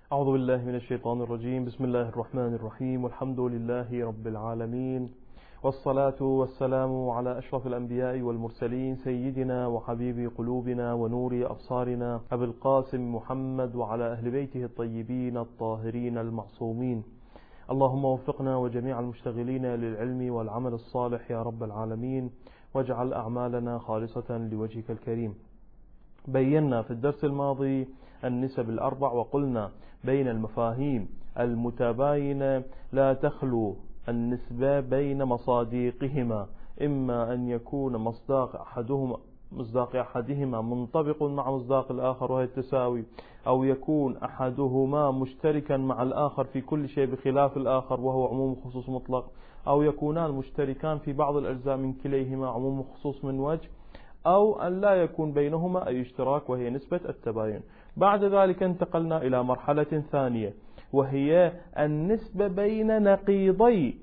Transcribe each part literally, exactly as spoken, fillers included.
أعوذ بالله من الشيطان الرجيم. بسم الله الرحمن الرحيم، والحمد لله رب العالمين، والصلاة والسلام على أشرف الأنبياء والمرسلين، سيدنا وحبيب قلوبنا ونور أبصارنا أبي القاسم محمد وعلى أهل بيته الطيبين الطاهرين المعصومين. اللهم وفقنا وجميع المشتغلين للعلم والعمل الصالح يا رب العالمين، واجعل أعمالنا خالصة لوجهك الكريم. بينا في الدرس الماضي النسب الأربع، وقلنا بين المفاهيم المتباينة لا تخلو النسبة بين مصادقهما، إما أن يكون مصداق أحدهما مصداق أحدهما منطبق مع مصداق الآخر وهي التساوي، أو يكون أحدهما مشتركا مع الآخر في كل شيء بخلاف الآخر وهو عموم خصوص مطلق، أو يكونان مشتركان في بعض الأجزاء من كليهما عموم خصوص من وجه، أو أن لا يكون بينهما أي اشتراك وهي نسبة التباين. بعد ذلك انتقلنا إلى مرحلة ثانية، وهي النسبة بين نقيضي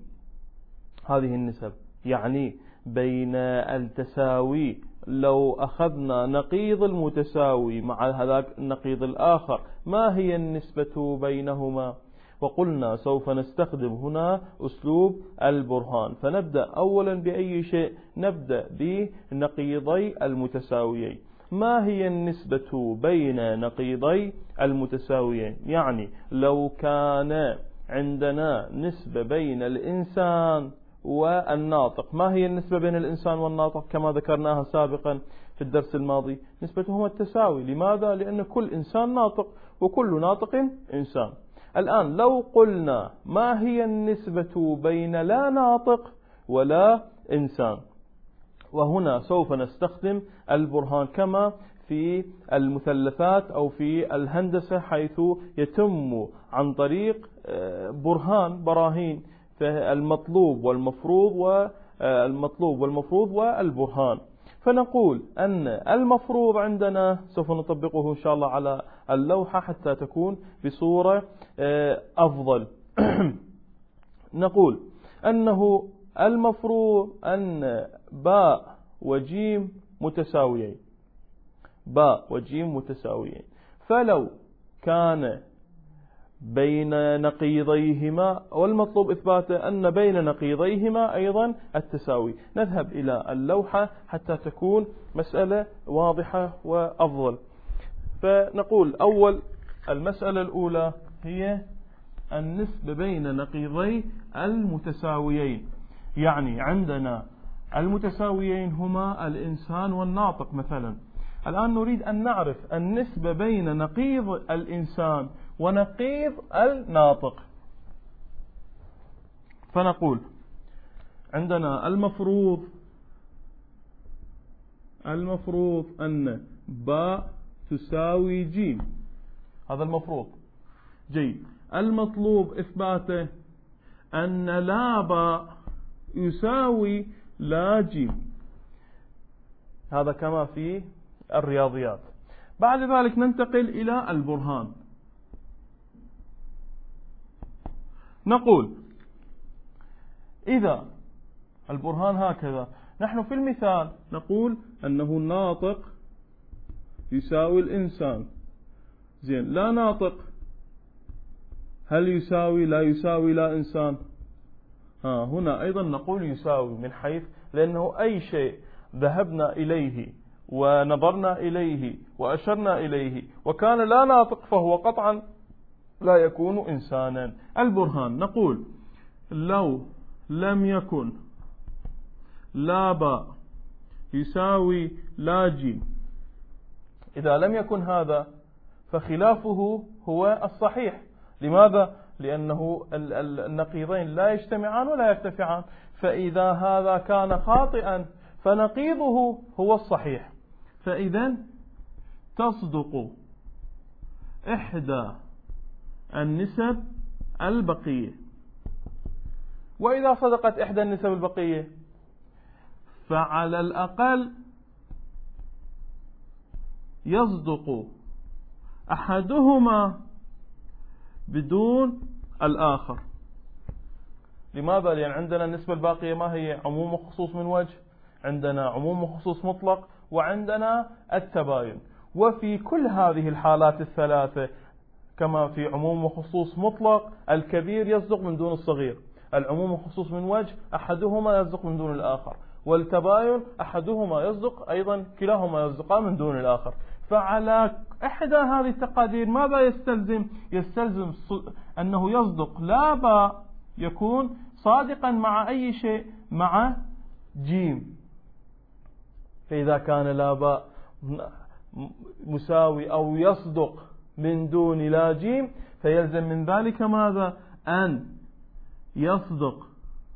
هذه النسب، يعني بين التساوي. لو أخذنا نقيض المتساوي مع هذاك النقيض الآخر، ما هي النسبة بينهما؟ وقلنا سوف نستخدم هنا أسلوب البرهان. فنبدأ أولا بأي شيء؟ نبدأ بنقيضي المتساويين. ما هي النسبة بين نقيضي المتساويين؟ يعني لو كان عندنا نسبة بين الإنسان والناطق، ما هي النسبة بين الإنسان والناطق؟ كما ذكرناها سابقا في الدرس الماضي، نسبتهما التساوي. لماذا؟ لأن كل إنسان ناطق وكل ناطق إنسان. الآن لو قلنا ما هي النسبة بين لا ناطق ولا إنسان، وهنا سوف نستخدم البرهان كما في المثلثات أو في الهندسة، حيث يتم عن طريق برهان براهين فالمطلوب والمفروض والمطلوب والمفروض والبرهان. فنقول أن المفروض عندنا سوف نطبقه إن شاء الله على اللوحة حتى تكون بصورة أفضل. نقول أنه المفروض أن باء وجيم متساويين، باء وجيم متساويين، فلو كان بين نقيضيهما، والمطلوب إثباته أن بين نقيضيهما أيضا التساوي. نذهب إلى اللوحة حتى تكون مسألة واضحة وأفضل. فنقول أول المسألة الأولى هي النسبة بين نقيضي المتساويين، يعني عندنا المتساويين هما الإنسان والناطق مثلا. الآن نريد أن نعرف النسبة بين نقيض الإنسان ونقيض الناطق. فنقول عندنا المفروض المفروض أن باء تساوي جيم، هذا المفروض. جيد. المطلوب إثباته أن لا باء يساوي لا جيم، هذا كما في الرياضيات. بعد ذلك ننتقل إلى البرهان. نقول إذا البرهان هكذا، نحن في المثال نقول أنه الناطق يساوي الإنسان. زين، لا ناطق هل يساوي لا يساوي لا إنسان؟ ها هنا أيضا نقول يساوي، من حيث لأنه أي شيء ذهبنا إليه ونظرنا إليه وأشرنا إليه وكان لا ناطق فهو قطعا لا يكون إنسانا. البرهان نقول لو لم يكن لا باء يساوي لا جيم، إذا لم يكن هذا فخلافه هو الصحيح. لماذا؟ لأنه النقيضين لا يجتمعان ولا يرتفعان، فإذا هذا كان خاطئا فنقيضه هو الصحيح. فإذا تصدق إحدى النسب البقية. وإذا صدقت إحدى النسب البقية فعلى الأقل يصدق أحدهما بدون الآخر. لماذا؟ لأن عندنا النسبة الباقية ما هي؟ عموم وخصوص من وجه، عندنا عموم وخصوص مطلق، وعندنا التباين. وفي كل هذه الحالات الثلاثة كما في عموم وخصوص مطلق الكبير يصدق من دون الصغير، العموم وخصوص من وجه أحدهما يصدق من دون الآخر، والتباين أحدهما يصدق أيضا كلاهما يصدقان من دون الآخر. فعلى إحدى هذه التقادير ماذا يستلزم؟ يستلزم أنه يصدق لا باء يكون صادقا مع أي شيء؟ مع جيم. فإذا كان لا باء مساوي أو يصدق من دون لا جيم فيلزم من ذلك ماذا؟ أن يصدق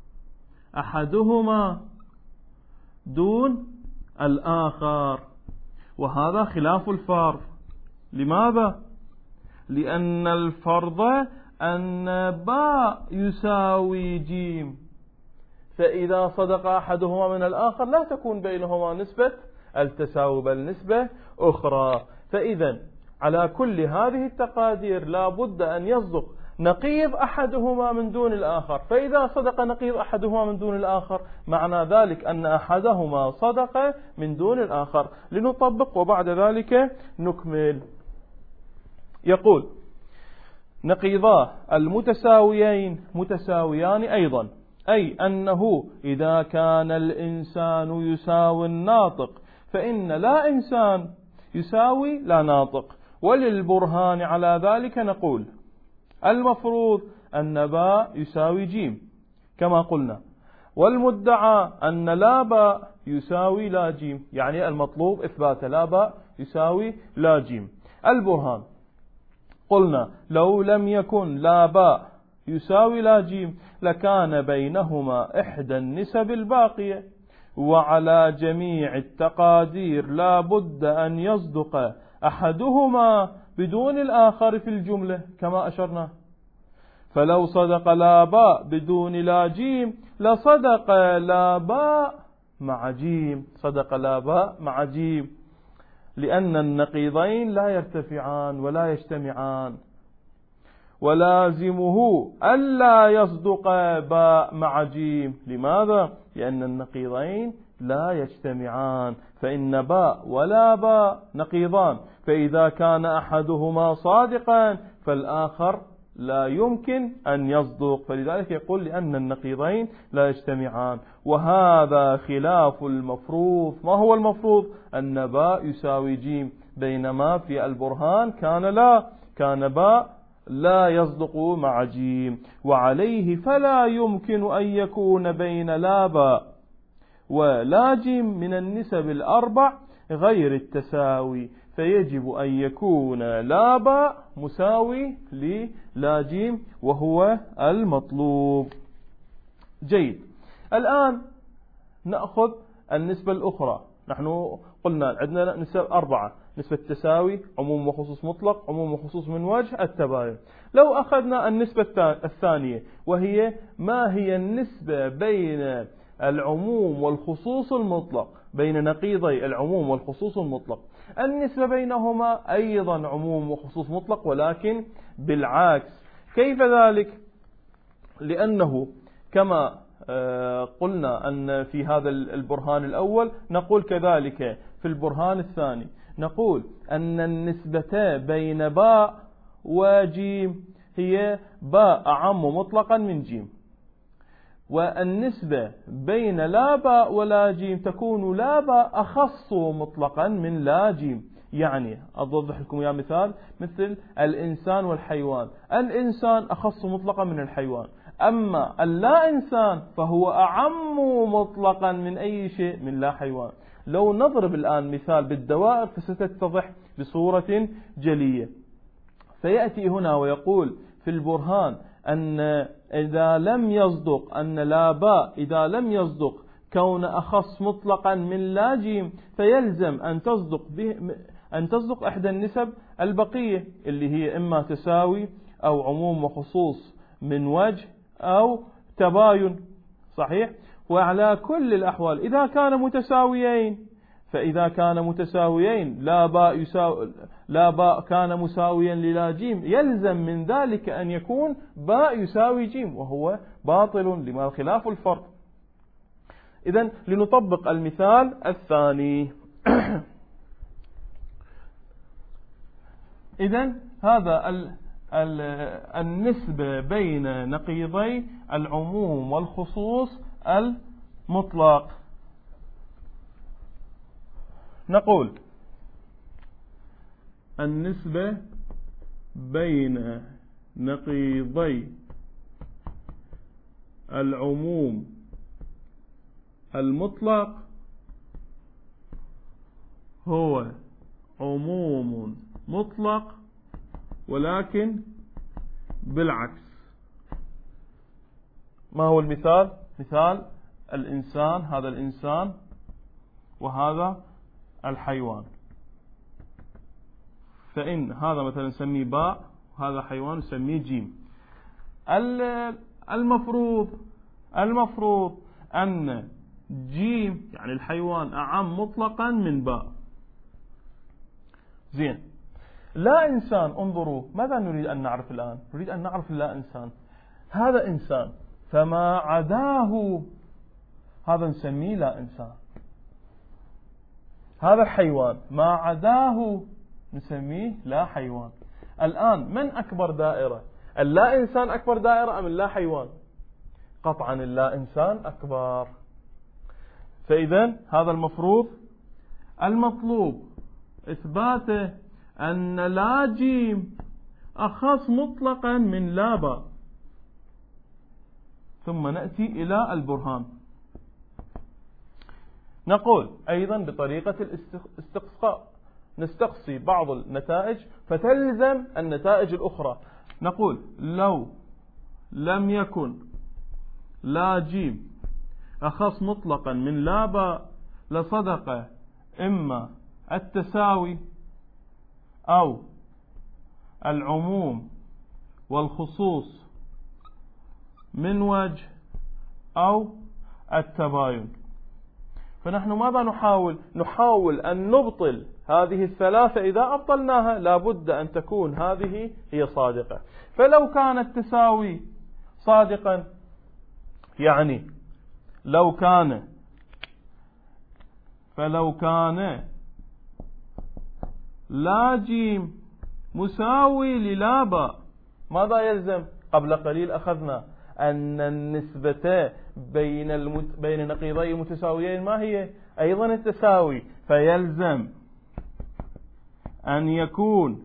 أحدهما دون الآخر، وهذا خلاف الفرض. لماذا؟ لأن الفرض أن باء يساوي جيم، فإذا صدق أحدهما من الآخر لا تكون بينهما نسبة التساوي بل نسبة أخرى. فإذا على كل هذه التقادير لا بد أن يصدق نقيض أحدهما من دون الآخر، فإذا صدق نقيض أحدهما من دون الآخر معنى ذلك أن أحدهما صدق من دون الآخر. لنطبق وبعد ذلك نكمل. يقول: نقيضاه المتساويين متساويان أيضا، أي أنه إذا كان الإنسان يساوي الناطق فإن لا إنسان يساوي لا ناطق. وللبرهان على ذلك نقول: المفروض أن باء يساوي جيم كما قلنا، والمدعى أن لا باء يساوي لا جيم، يعني المطلوب إثبات لا باء يساوي لا جيم. البرهان: قلنا لو لم يكن لا باء يساوي لا جيم لكان بينهما إحدى النسب الباقية، وعلى جميع التقادير لا بد أن يصدق أحدهما بدون الآخر في الجملة كما أشرنا. فلو صدق لا باء بدون لا جيم لصدق لا باء مع جيم، صدق لا باء مع جيم، لأن النقيضين لا يرتفعان ولا يجتمعان، ولازمه ألا يصدق باء مع جيم. لماذا؟ لأن النقيضين لا يجتمعان، فإن باء ولا باء نقيضان، فإذا كان أحدهما صادقا فالآخر لا يمكن أن يصدق، فلذلك يقول لأن النقيضين لا يجتمعان. وهذا خلاف المفروض. ما هو المفروض؟ أن باء يساوي جيم، بينما في البرهان كان لا كان باء لا يصدق مع جيم، وعليه فلا يمكن أن يكون بين لا باء ولا جيم من النسب الأربع غير التساوي، فيجب أن يكون لا باء مساوي للا جيم وهو المطلوب. جيد. الآن نأخذ النسبة الأخرى. نحن قلنا عندنا نسب أربعة: نسبة التساوي، عموم وخصوص مطلق، عموم وخصوص من وجه، التباين. لو أخذنا النسبة الثانية وهي ما هي النسبة بين العموم والخصوص المطلق، بين نقيضي العموم والخصوص المطلق، النسبة بينهما أيضا عموم وخصوص مطلق ولكن بالعكس. كيف ذلك؟ لأنه كما قلنا أن في هذا البرهان الأول نقول كذلك في البرهان الثاني، نقول أن النسبة بين باء وجيم هي باء أعم مطلقا من جيم، والنسبة بين لا باء ولا جيم تكون لا باء أخص مطلقا من لا جيم. يعني أوضح لكم يا مثال، مثل الإنسان والحيوان، الإنسان أخص مطلقا من الحيوان، أما اللا إنسان فهو أعم مطلقا من أي شيء من لا حيوان. لو نضرب الآن مثال بالدوائر فستتضح بصورة جلية. فيأتي هنا ويقول في البرهان أن إذا لم يصدق أن لا باء إذا لم يصدق كون أخص مطلقا من لا جيم فيلزم أن تصدق به أن تصدق إحدى النسب البقية اللي هي إما تساوي أو عموم وخصوص من وجه أو تباين. صحيح؟ وعلى كل الأحوال إذا كان متساويين، فإذا كان متساويين لا باء يساوي لا باء كان مساويا للا جيم، يلزم من ذلك أن يكون باء يساوي جيم، وهو باطل لما خلاف الفرق. إذن لنطبق المثال الثاني. إذن هذا النسبة بين نقيضي العموم والخصوص المطلق. نقول النسبة بين نقيضي العموم المطلق هو عموم مطلق، ولكن بالعكس. ما هو المثال؟ مثال الإنسان، هذا الإنسان وهذا الحيوان. فإن هذا مثلا نسميه باء وهذا حيوان نسميه جيم. المفروض المفروض أن جيم يعني الحيوان أعم مطلقا من باء. زين، لا إنسان. انظروا ماذا نريد أن نعرف الآن؟ نريد أن نعرف لا إنسان. هذا إنسان فما عداه هذا نسميه لا إنسان. هذا الحيوان ما عداه نسميه لا حيوان. الآن من أكبر دائرة؟ اللا إنسان أكبر دائرة أم اللا حيوان؟ قطعا اللا إنسان أكبر. فإذا هذا المفروض المطلوب إثباته أن لا جيم أخص مطلقا من لا باء. ثم نأتي إلى البرهان. نقول أيضا بطريقة الاستقصاء نستقصي بعض النتائج فتلزم النتائج الأخرى. نقول لو لم يكن لا جيم أخص مطلقا من لا باء لصدق إما التساوي أو العموم والخصوص من وجه أو التباين. فنحن ماذا نحاول؟ نحاول أن نبطل هذه الثلاثة. إذا أبطلناها لابد أن تكون هذه هي صادقة. فلو كان التساوي صادقا، يعني لو كان فلو كان لا جيم مساوي للا باء، ماذا يلزم؟ قبل قليل أخذنا أن النسبة بين المت... بين نقيضي متساويين ما هي؟ أيضا التساوي. فيلزم أن يكون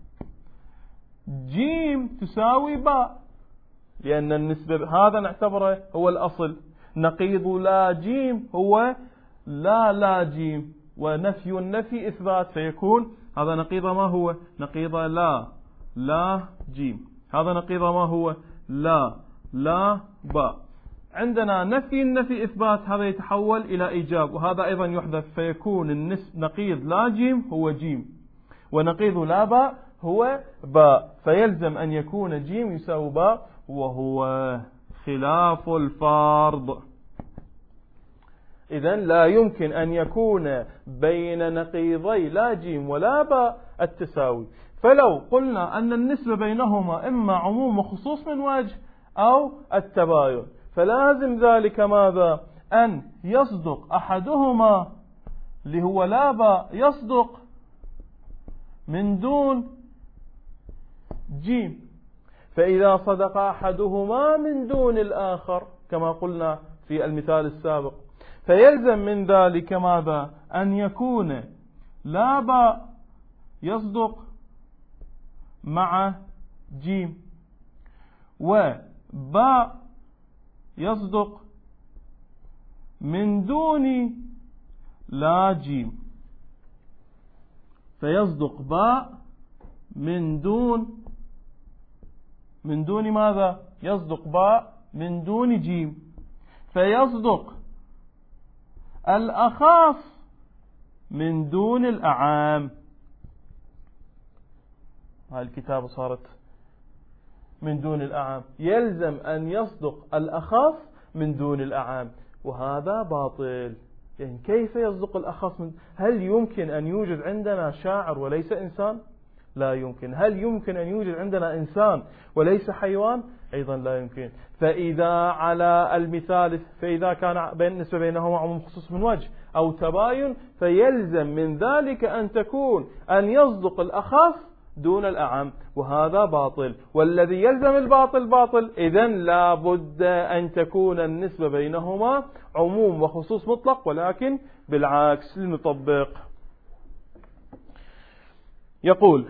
جيم تساوي باء، لأن النسبة هذا نعتبره هو الأصل. نقيض لا جيم هو لا لا جيم، ونفي النفي إثبات، فيكون هذا نقيض ما هو؟ نقيض لا لا جيم. هذا نقيض ما هو؟ لا لا باء. عندنا نفي النفي إثبات، هذا يتحول إلى إيجاب، وهذا أيضا يحذف، فيكون النسب نقيض لا جيم هو جيم، ونقيض لا باء هو باء. فيلزم أن يكون جيم يساوي باء، وهو خلاف الفرض. إذن لا يمكن أن يكون بين نقيضي لا جيم ولا باء التساوي. فلو قلنا أن النسبة بينهما إما عموم وخصوص من وجه أو التباين، فلازم ذلك ماذا؟ أن يصدق أحدهما اللي هو لا باء يصدق من دون جيم. فإذا صدق أحدهما من دون الآخر كما قلنا في المثال السابق، فيلزم من ذلك ماذا؟ أن يكون لا باء يصدق مع جيم، وباء يصدق من دون لا جيم. فيصدق باء من دون من دون ماذا؟ يصدق باء من دون جيم. فيصدق الأخاف من دون الأعام. هاي الكتابة صارت من دون الأعام. يلزم أن يصدق الأخاف من دون الأعام، وهذا باطل. يعني كيف يصدق الأخاف من؟ هل يمكن أن يوجد عندنا شاعر وليس إنسان؟ لا يمكن. هل يمكن أن يوجد عندنا إنسان وليس حيوان؟ أيضا لا يمكن. فإذا على المثال فإذا كان بين النسبة بينهما عموم خصوص من وجه أو تباين، فيلزم من ذلك أن تكون أن يصدق الأخف دون الأعم، وهذا باطل، والذي يلزم الباطل باطل. إذن لا بد أن تكون النسبة بينهما عموم وخصوص مطلق، ولكن بالعكس. لنطبق. يقول: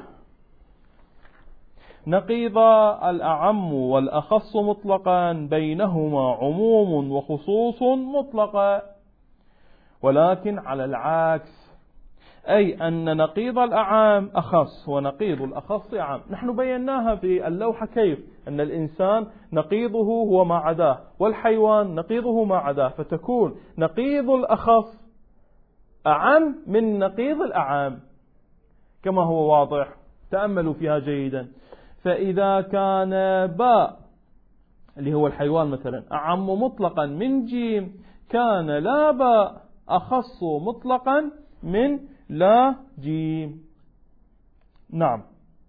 نقيض الأعم والأخص مطلقا بينهما عموم وخصوص مطلقا، ولكن على العكس، أي أن نقيض الأعام أخص ونقيض الأخص أعم. نحن بيناها في اللوحة كيف أن الإنسان نقيضه هو ما عداه، والحيوان نقيضه ما عداه، فتكون نقيض الأخص أعم من نقيض الأعام كما هو واضح. تأملوا فيها جيدا. فإذا كان باء اللي هو الحيوان مثلا أعم مطلقا من جيم، كان لا باء أخص مطلقا من لا جيم. نعم.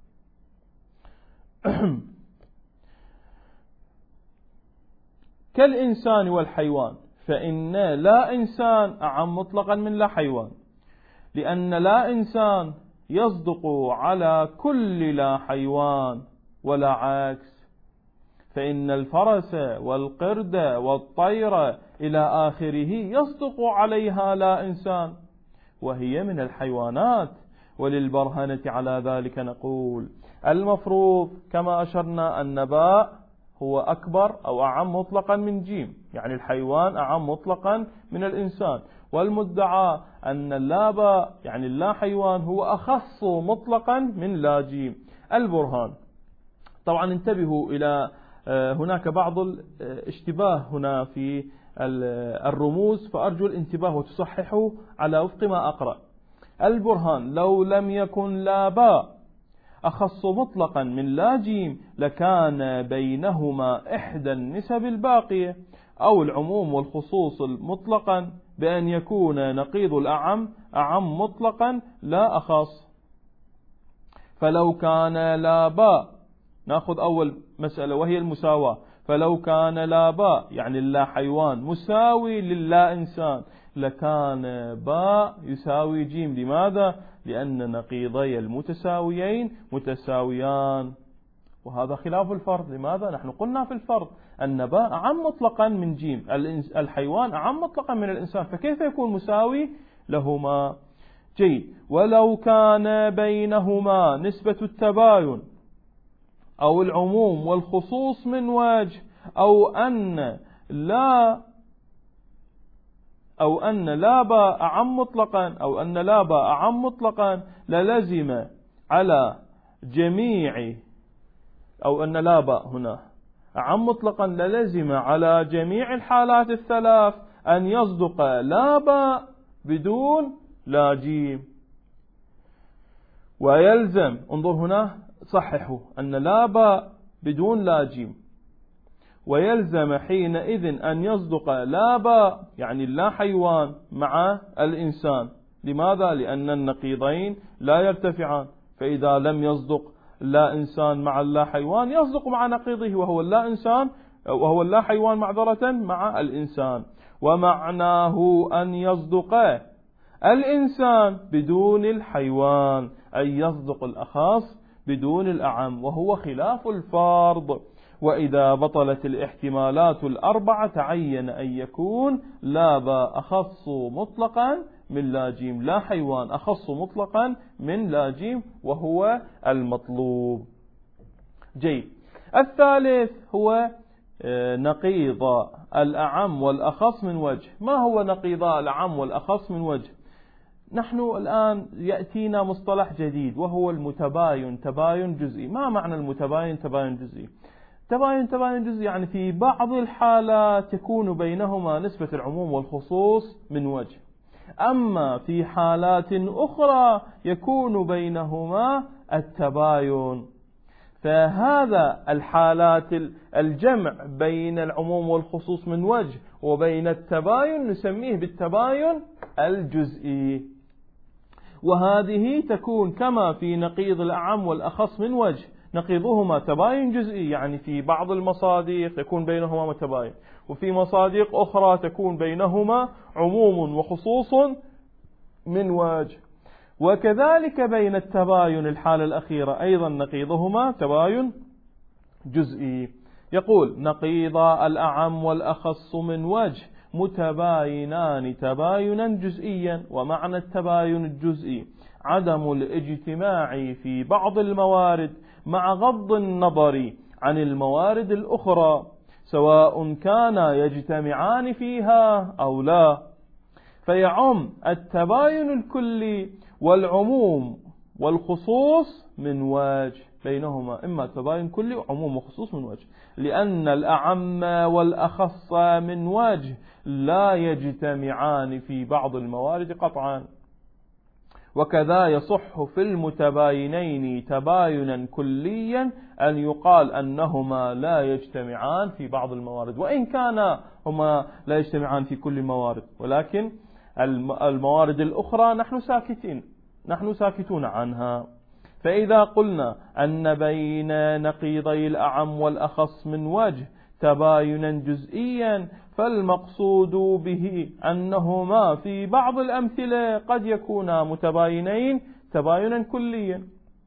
كالإنسان والحيوان، فإن لا إنسان أعم مطلقا من لا حيوان، لأن لا إنسان يصدق على كل لا حيوان، ولا عكس. فإن الفرس والقرد والطير إلى آخره يصدق عليها لا إنسان، وهي من الحيوانات. وللبرهنة على ذلك نقول: المفروض كما أشرنا أن باء هو أكبر أو أعم مطلقا من جيم، يعني الحيوان أعم مطلقا من الإنسان. والمدعى أن لا باء يعني اللا حيوان هو أخص مطلقا من لا جيم. البرهان. طبعا انتبهوا إلى هناك بعض الاشتباه هنا في الرموز، فأرجو الانتباه وتصححوا على وفق ما أقرأ. البرهان: لو لم يكن لا باء أخص مطلقا من لا جيم، لكان بينهما إحدى النسب الباقية، أو العموم والخصوص مطلقا، بأن يكون نقيض الأعم أعم مطلقا لا أخص. فلو كان لا باء، نأخذ أول مسألة وهي المساواة، فلو كان لا باء يعني اللا حيوان مساوي للا إنسان، لكان باء يساوي جيم. لماذا؟ لأن نقيضي المتساويين متساويان، وهذا خلاف الفرض. لماذا؟ نحن قلنا في الفرض أن باء أعم مطلقا من جيم، الحيوان أعم مطلقا من الإنسان، فكيف يكون مساوي لهما؟ جيد. ولو كان بينهما نسبة التباين أو العموم والخصوص من وجه، أو أن لا أو أن لا باء أعم مطلقا أو أن لا باء أعم مطلقا للزم على جميع أو أن لا باء هنا أعم مطلقا للزم على جميع الحالات الثلاث أن يصدق لا باء بدون لا جيم. ويلزم، انظر هنا صححوا، أن لا باء بدون لا جيم، ويلزم حينئذ أن يصدق لا باء يعني لا حيوان مع الإنسان. لماذا؟ لأن النقيضين لا يرتفعان، فإذا لم يصدق لا إنسان مع اللا حيوان يصدق مع نقيضه وهو اللا إنسان وهو اللا حيوان معذرة مع الإنسان. ومعناه أن يصدق الإنسان بدون الحيوان، أي يصدق الأخص بدون الأعم، وهو خلاف الفرض. وإذا بطلت الاحتمالات الأربعة تعين أن يكون لا باء أخص مطلقا من لا جيم، لا حيوان أخص مطلقا من لا جيم، وهو المطلوب. جيد. الثالث هو نقيض الأعم والأخص من وجه. ما هو نقيض الأعم والأخص من وجه؟ نحن الآن يأتينا مصطلح جديد وهو المتباين، تباين جزئي. ما معنى المتباين تباين جزئي؟ تباين تباين جزئي يعني في بعض الحالات تكون بينهما نسبة العموم والخصوص من وجه، أما في حالات أخرى يكون بينهما التباين. فهذا الحالات الجمع بين العموم والخصوص من وجه وبين التباين نسميه بالتباين الجزئي، وهذه تكون كما في نقيض الأعم والأخص من وجه، نقيضهما تباين جزئي يعني في بعض المصادق يكون بينهما متباين، وفي مصادق أخرى تكون بينهما عموم وخصوص من وجه. وكذلك بين التباين الحالة الأخيرة أيضا نقيضهما تباين جزئي. يقول نقيض الأعم والأخص من وجه متباينان تباينا جزئيا. ومعنى التباين الجزئي عدم الاجتماع في بعض الموارد مع غض النظر عن الموارد الأخرى، سواء كانا يجتمعان فيها أو لا. فيعم التباين الكلي والعموم والخصوص من وجه، بينهما إما تباين كلي وعموم وخصوص من وجه، لأن الأعم والأخص من وجه لا يجتمعان في بعض الموارد قطعا. وكذا يصح في المتباينين تباينا كليا أن يقال أنهما لا يجتمعان في بعض الموارد، وإن كان هما لا يجتمعان في كل الموارد، ولكن الموارد الأخرى نحن ساكتين نحن ساكتون عنها. فإذا قلنا أن بين نقيضي الأعم والأخص من وجه تباينا جزئيا، فالمقصود به أنهما في بعض الأمثلة قد يكونا متباينين تباينا كليا،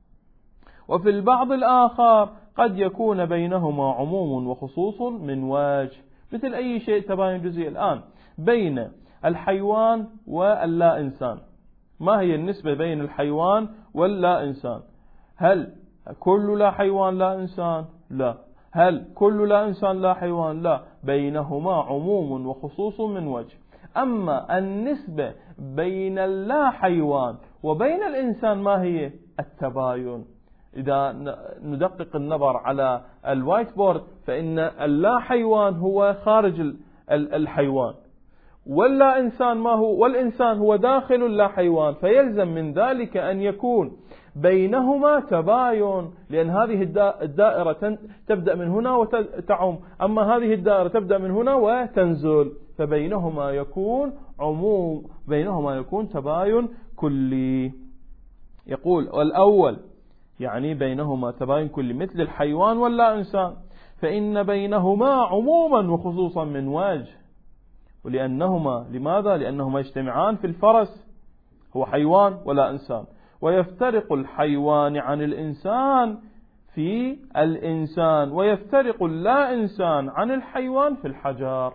وفي البعض الآخر قد يكون بينهما عموم وخصوص من وجه. مثل أي شيء تباين جزئي الآن بين الحيوان واللا إنسان، ما هي النسبة بين الحيوان واللا إنسان؟ هل كل لا حيوان لا إنسان؟ لا. هل كل لا إنسان لا حيوان؟ لا. بينهما عموم وخصوص من وجه. أما النسبة بين اللا حيوان وبين الإنسان ما هي؟ التباين. إذا ندقق النظر على الوايت بورد فإن اللا حيوان هو خارج الحيوان، واللا إنسان ما هو؟ والإنسان هو داخل اللا حيوان، فيلزم من ذلك أن يكون بينهما تباين، لأن هذه الدائرة تبدأ من هنا وتعم، أما هذه الدائرة تبدأ من هنا وتنزل، فبينهما يكون عموم، بينهما يكون تباين كلي. يقول والأول يعني بينهما تباين كلي مثل الحيوان واللا إنسان، فإن بينهما عموما وخصوصا من وجه. ولأنهما لماذا؟ لأنهما يجتمعان في الفرس، هو حيوان ولا إنسان، ويفترق الحيوان عن الإنسان في الإنسان، ويفترق اللا إنسان عن الحيوان في الحجر.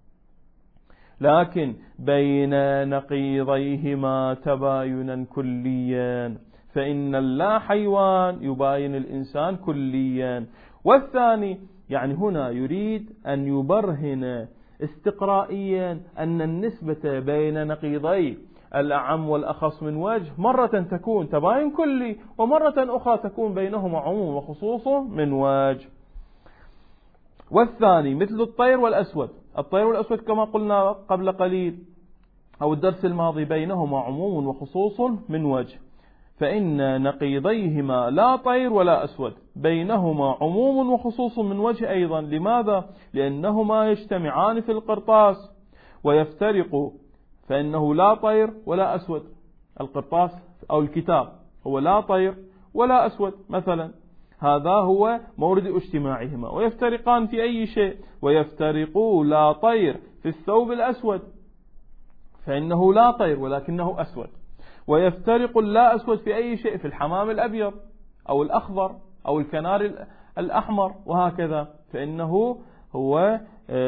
لكن بين نقيضيهما تباينا كليا، فإن اللا حيوان يباين الإنسان كليا. والثاني يعني هنا يريد أن يبرهن استقرائيا أن النسبة بين نقيضي الأعم والأخص من وجه مرة تكون تباين كلي، ومرة أخرى تكون بينهما عموم وخصوص من وجه. والثاني مثل الطير والأسود، الطير والأسود كما قلنا قبل قليل أو الدرس الماضي بينهما عموم وخصوص من وجه، فإن نقيضيهما لا طير ولا أسود بينهما عموم وخصوص من وجه أيضا. لماذا؟ لأنهما يجتمعان في القرطاس ويفترق، فإنه لا طير ولا أسود. القرطاس أو الكتاب هو لا طير ولا أسود مثلا، هذا هو مورد اجتماعهما. ويفترقان في أي شيء؟ ويفترقوا لا طير في الثوب الأسود، فإنه لا طير ولكنه أسود. ويفترق اللا أسود في أي شيء؟ في الحمام الأبيض أو الأخضر أو الكنار الأحمر وهكذا، فإنه هو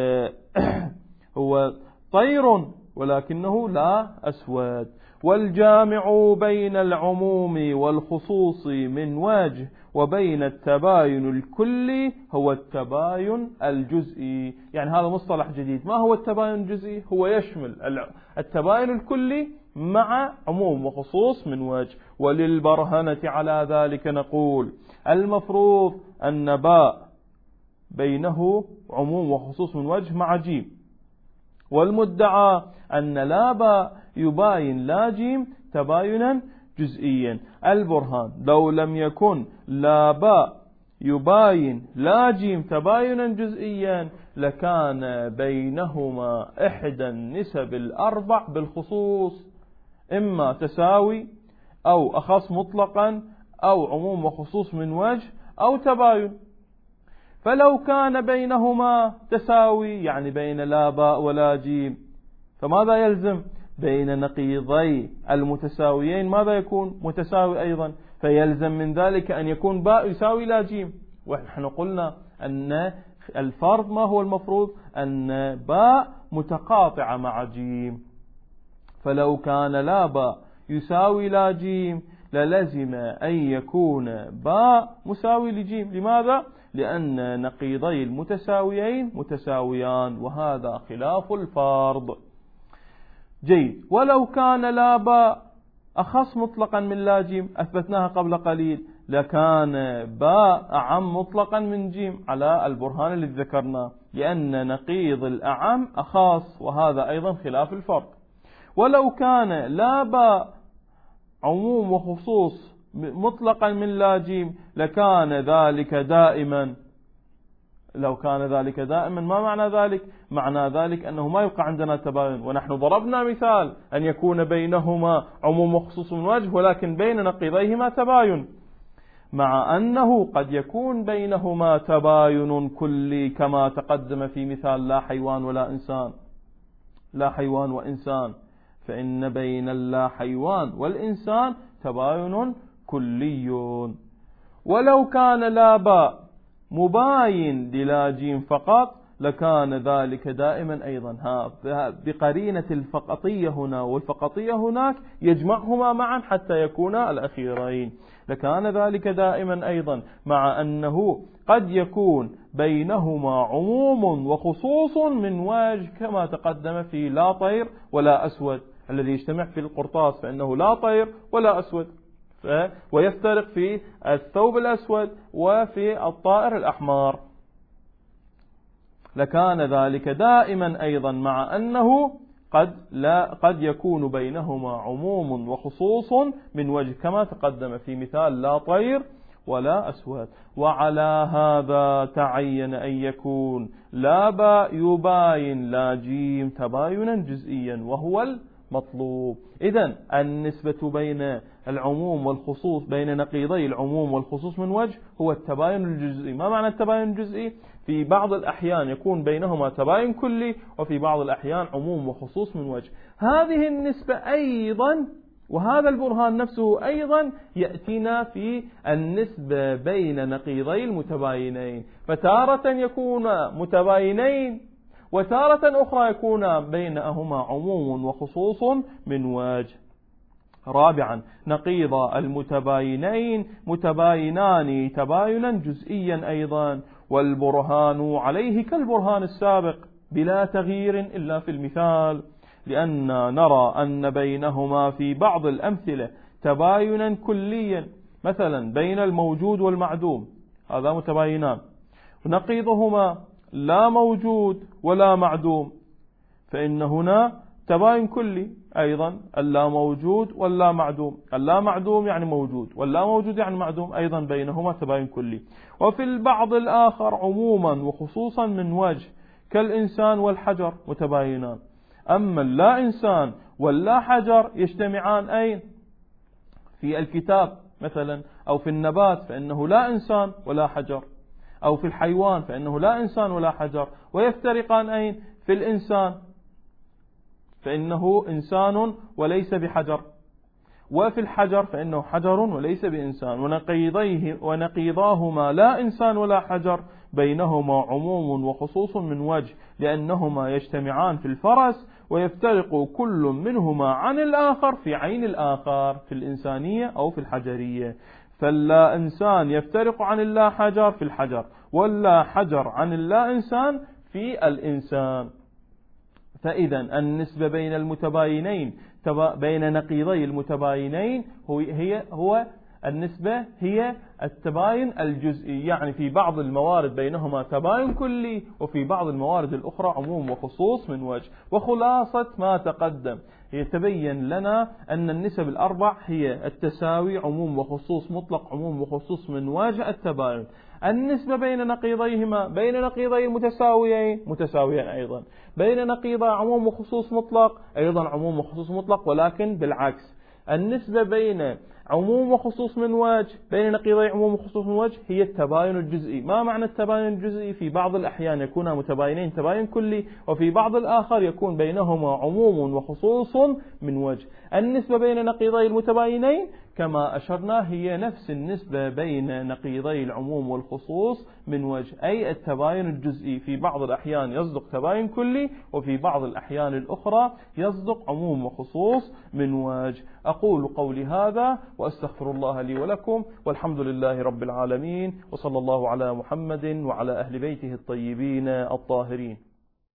هو طير ولكنه لا أسود. والجامع بين العموم والخصوص من وجه وبين التباين الكلي هو التباين الجزئي. يعني هذا مصطلح جديد. ما هو التباين الجزئي؟ هو يشمل التباين الكلي مع عموم وخصوص من وجه. وللبرهنة على ذلك نقول المفروض أن باء بينه عموم وخصوص من وجه مع جيم، والمدعى أن لا باء يباين لا جيم تباينا جزئيا. البرهان لو لم يكن لا باء يباين لا جيم تباينا جزئيا لكان بينهما إحدى النسب الأربع بالخصوص، إما تساوي أو أخص مطلقا أو عموم وخصوص من وجه أو تباين. فلو كان بينهما تساوي يعني بين لا باء ولا جيم، فماذا يلزم؟ بين نقيضي المتساويين ماذا يكون؟ متساوي أيضا، فيلزم من ذلك أن يكون باء يساوي لا جيم. ونحن قلنا أن الفرض ما هو المفروض؟ أن باء متقاطعة مع جيم، فلو كان لا باء يساوي لا جيم للزم أن يكون باء مساوي لجيم. لماذا؟ لأن نقيضي المتساويين متساويان، وهذا خلاف الفرض. جيد. ولو كان لا باء أخص مطلقا من لا جيم، أثبتناها قبل قليل، لكان باء أعم مطلقا من جيم على البرهان الذي ذكرناه، لأن نقيض الأعم أخاص، وهذا أيضا خلاف الفرض. ولو كان لا باء عموم وخصوص مطلقا من لا جيم لكان ذلك دائما. لو كان ذلك دائما ما معنى ذلك؟ معنى ذلك أنه ما يبقى عندنا تباين، ونحن ضربنا مثال أن يكون بينهما عموم وخصوص من وجه ولكن بين نقيضيهما تباين، مع أنه قد يكون بينهما تباين كلي كما تقدم في مثال لا حيوان ولا إنسان. لا حيوان وإنسان، فإن بين اللا حيوان والإنسان تباين كلي. ولو كان لا باء مباين للا جيم فقط لكان ذلك دائما أيضا. ها بقرينة الفقطية هنا والفقطية هناك يجمعهما معا حتى يكونا الأخيرين، لكان ذلك دائما أيضا، مع أنه قد يكون بينهما عموم وخصوص من وجه كما تقدم في لا طير ولا أسود الذي يجتمع في القرطاس، فإنه لا طير ولا أسود، ويفترق في الثوب الأسود وفي الطائر الأحمر، لكان ذلك دائما أيضا، مع أنه قد لا قد يكون بينهما عموم وخصوص من وجه كما تقدم في مثال لا طير ولا أسود. وعلى هذا تعين أن يكون لا باء يباين لا جيم تباينا جزئيا، وهو المطلوب. إذن النسبة بين العموم والخصوص، بين نقيضي العموم والخصوص من وجه، هو التباين الجزئي. ما معنى التباين الجزئي؟ في بعض الأحيان يكون بينهما تباين كلي، وفي بعض الأحيان عموم وخصوص من وجه. هذه النسبة أيضا وهذا البرهان نفسه أيضا يأتينا في النسبة بين نقيضي المتباينين، فتارة يكون متباينين وتارة أخرى يكون بينهما عموم وخصوص من وجه. رابعا، نقيض المتباينين متباينان تباينا جزئيا أيضا، والبرهان عليه كالبرهان السابق بلا تغيير إلا في المثال، لأن نرى أن بينهما في بعض الأمثلة تباينا كليا، مثلا بين الموجود والمعدوم، هذا متباينان. نقيضهما لا موجود ولا معدوم، فإن هنا تباين كلي أيضا، اللا موجود واللا معدوم، اللا معدوم يعني موجود واللا موجود يعني معدوم، أيضا بينهما تباين كلي. وفي البعض الآخر عموما وخصوصا من وجه، كالإنسان والحجر متباينان. أما اللا إنسان واللا حجر يجتمعان أين؟ في الكتاب مثلا، أو في النبات فإنه لا إنسان ولا حجر، أو في الحيوان فإنه لا إنسان ولا حجر، ويفترقان أين؟ في الإنسان فإنه إنسان وليس بحجر، وفي الحجر فإنه حجر وليس بإنسان. ونقيضيه ونقيضاهما لا إنسان ولا حجر بينهما عموم وخصوص من وجه، لأنهما يجتمعان في الفرس ويفترق كل منهما عن الآخر في عين الآخر، في الإنسانية أو في الحجرية. فاللا إنسان يفترق عن اللا حجر في الحجر، واللا حجر عن اللا إنسان في الإنسان. فإذا النسبة بين المتباينين بين نقيضي المتباينين هو هي هو النسبة هي التباين الجزئي، يعني في بعض الموارد بينهما تباين كلي، وفي بعض الموارد الأخرى عموم وخصوص من وجه. وخلاصة ما تقدم يتبين لنا أن النسب الأربع هي التساوي، عموم وخصوص مطلق، عموم وخصوص من وجه، التباين. النسبة بين نقيضيهما بين نقيضي المتساويين متساويين أيضا، بين نقيضي عموم وخصوص مطلق أيضا عموم وخصوص مطلق، ولكن بالعكس، النسبة بين عموم وخصوص من وجه، بين نقيضي عموم وخصوص من وجه، هي التباين الجزئي. ما معنى التباين الجزئي؟ في بعض الأحيان يكون متباينين تباين كلي، وفي بعض الآخر يكون بينهما عموم وخصوص من وجه. النسبة بين نقيضي المتباينين كما أشرنا هي نفس النسبة بين نقيضي العموم والخصوص من وجه، أي التباين الجزئي في بعض الأحيان يصدق تباين كلي، وفي بعض الأحيان الأخرى يصدق عموم وخصوص من وجه. أقول قولي هذا وأستغفر الله لي ولكم، والحمد لله رب العالمين، وصلى الله على محمد وعلى أهل بيته الطيبين الطاهرين.